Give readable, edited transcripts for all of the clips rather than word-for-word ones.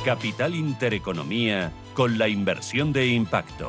Capital Intereconomía con la inversión de impacto.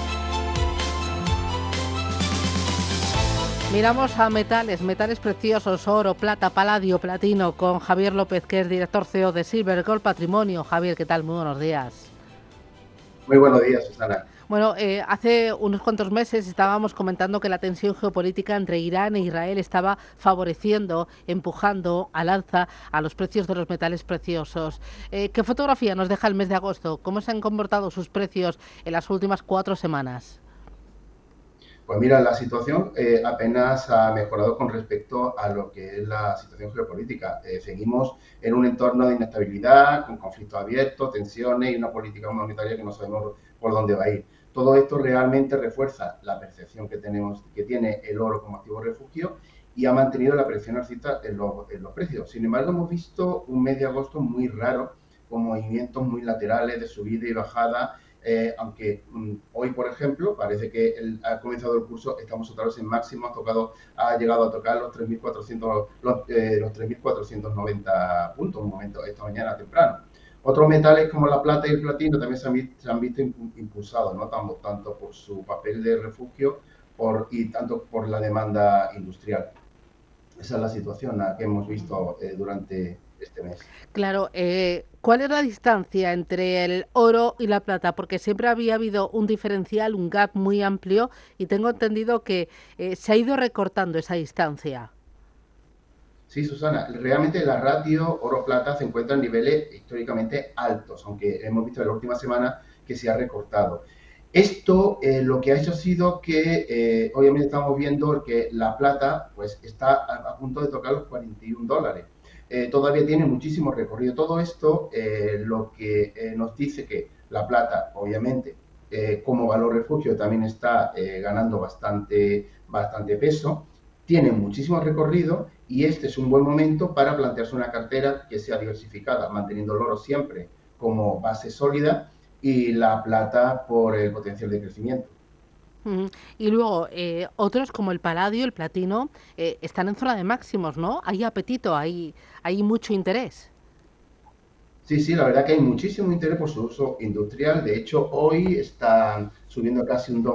Miramos a metales preciosos, oro, plata, paladio, platino, con Javier López, que es director CEO de Silver Gold Patrimonio. Javier, ¿qué tal? Muy buenos días. Muy buenos días, Susana. Bueno, hace unos cuantos meses estábamos comentando que la tensión geopolítica entre Irán e Israel estaba favoreciendo, empujando al alza a los precios de los metales preciosos. ¿Qué fotografía nos deja el mes de agosto? ¿Cómo se han comportado sus precios en las últimas 4 semanas? Pues mira, la situación apenas ha mejorado con respecto a lo que es la situación geopolítica. Seguimos en un entorno de inestabilidad, con conflictos abiertos, tensiones y una política monetaria que no sabemos por dónde va a ir. Todo esto realmente refuerza la percepción que tiene el oro como activo refugio y ha mantenido la presión alcista en los precios. Sin embargo, hemos visto un mes de agosto muy raro, con movimientos muy laterales de subida y bajada. Aunque hoy, por ejemplo, parece que ha comenzado el curso, estamos otra vez en máximo, ha llegado a tocar los 3.490 puntos, un momento, esta mañana temprano. Otros metales como la plata y el platino también se han visto impulsados, ¿no? Tanto por su papel de refugio y tanto por la demanda industrial. Esa es la situación que hemos visto durante este mes. Claro, ¿cuál es la distancia entre el oro y la plata? Porque siempre había habido un diferencial, un gap muy amplio, y tengo entendido que se ha ido recortando esa distancia. Sí, Susana, realmente la ratio oro-plata se encuentra en niveles históricamente altos, aunque hemos visto en la última semana que se ha recortado. Esto lo que ha hecho ha sido que obviamente estamos viendo que la plata pues está a punto de tocar los $41. Todavía tiene muchísimo recorrido. Todo esto lo que nos dice que la plata, obviamente, como valor refugio también está ganando bastante peso, tiene muchísimo recorrido y este es un buen momento para plantearse una cartera que sea diversificada, manteniendo el oro siempre como base sólida y la plata por el potencial de crecimiento. Y luego, otros como el paladio, el platino, están en zona de máximos, ¿no? Hay apetito, hay mucho interés. Sí, la verdad que hay muchísimo interés por su uso industrial. De hecho, hoy están subiendo casi un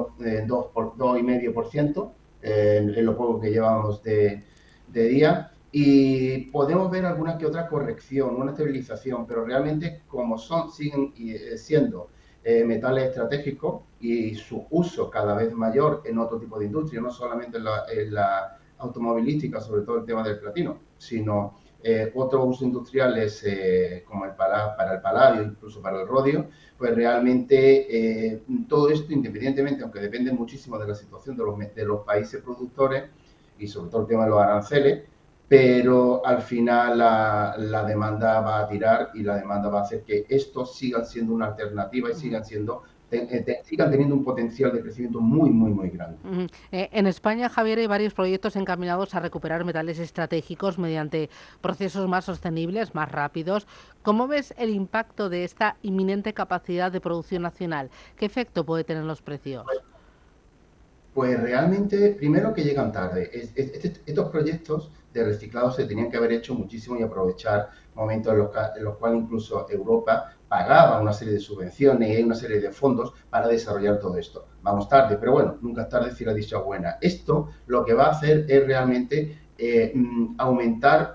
2,5% en lo poco que llevamos de día. Y podemos ver alguna que otra corrección, una estabilización, pero realmente como siguen siendo metales estratégicos y su uso cada vez mayor en otro tipo de industria, no solamente en la automovilística, sobre todo el tema del platino, sino otros usos industriales como para el paladio, incluso para el rodio, pues realmente todo esto, independientemente, aunque depende muchísimo de la situación de los países productores y sobre todo el tema de los aranceles, pero al final la demanda va a tirar y la demanda va a hacer que estos sigan siendo una alternativa y sigan teniendo un potencial de crecimiento muy grande. En España, Javier, hay varios proyectos encaminados a recuperar metales estratégicos mediante procesos más sostenibles, más rápidos. ¿Cómo ves el impacto de esta inminente capacidad de producción nacional? ¿Qué efecto puede tener en los precios? Pues realmente, primero que llegan tarde. Estos proyectos de reciclado se tenían que haber hecho muchísimo y aprovechar momentos en los cuales incluso Europa pagaba una serie de subvenciones y hay una serie de fondos para desarrollar todo esto. Vamos tarde, pero bueno, nunca es tarde si la dicha es buena. Esto lo que va a hacer es realmente aumentar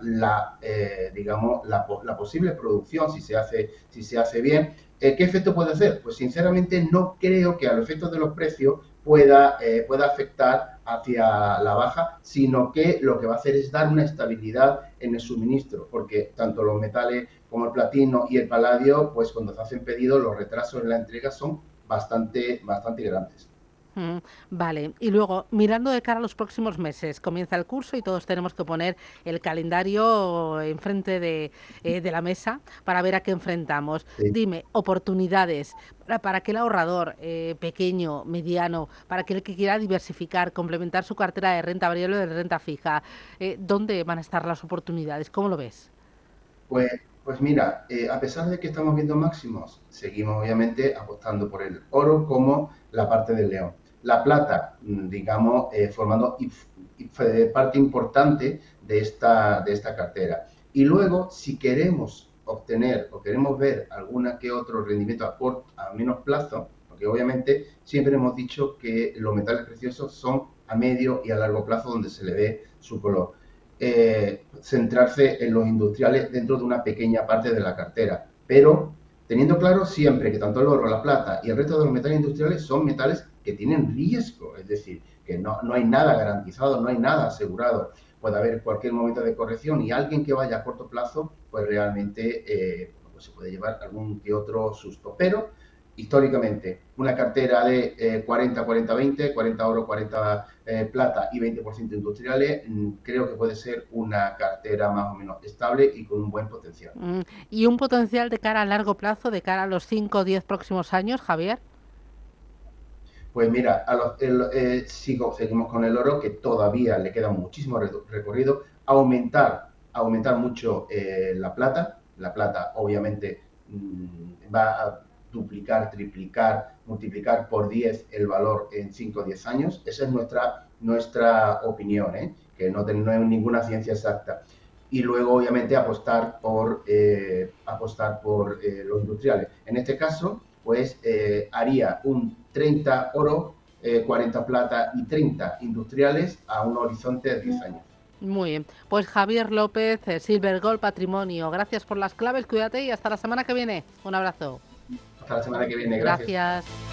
la posible producción si se hace bien. ¿Qué efecto puede hacer? Pues sinceramente no creo que a los efectos de los precios pueda afectar hacia la baja, sino que lo que va a hacer es dar una estabilidad en el suministro, porque tanto los metales como el platino y el paladio, pues cuando se hacen pedidos, los retrasos en la entrega son bastante grandes. Vale, y luego, mirando de cara a los próximos meses, comienza el curso y todos tenemos que poner el calendario enfrente de la mesa para ver a qué enfrentamos. Sí. Dime, oportunidades para aquel ahorrador pequeño, mediano, para aquel que quiera diversificar, complementar su cartera de renta variable o de renta fija. ¿Dónde van a estar las oportunidades? ¿Cómo lo ves? Pues mira, a pesar de que estamos viendo máximos, seguimos obviamente apostando por el oro como la parte del león. La plata, digamos, formando parte importante de esta cartera. Y luego, si queremos obtener o queremos ver alguna que otro rendimiento a menos plazo, porque obviamente siempre hemos dicho que los metales preciosos son a medio y a largo plazo donde se le ve su color. Centrarse en los industriales dentro de una pequeña parte de la cartera, pero teniendo claro siempre que tanto el oro, la plata y el resto de los metales industriales son metales que tienen riesgo, es decir, que no hay nada garantizado, no hay nada asegurado. Puede haber cualquier momento de corrección y alguien que vaya a corto plazo, pues realmente pues se puede llevar algún que otro susto. Pero históricamente, una cartera de 40-40-20, 40 oro, 40 plata y 20% industriales, creo que puede ser una cartera más o menos estable y con un buen potencial. ¿Y un potencial de cara a largo plazo, de cara a los 5 o 10 próximos años, Javier? Pues mira, seguimos con el oro, que todavía le queda muchísimo recorrido. Aumentar mucho la plata. La plata, obviamente, va a duplicar, triplicar, multiplicar por 10 el valor en 5 o 10 años. Esa es nuestra opinión, que no es ninguna ciencia exacta. Y luego, obviamente, apostar por los industriales. En este caso, pues haría un 30 oro, 40 plata y 30 industriales a un horizonte de 10 años. Muy bien. Pues Javier López, Silver Gold Patrimonio, gracias por las claves, cuídate y hasta la semana que viene. Un abrazo. Hasta la semana que viene, gracias. Gracias.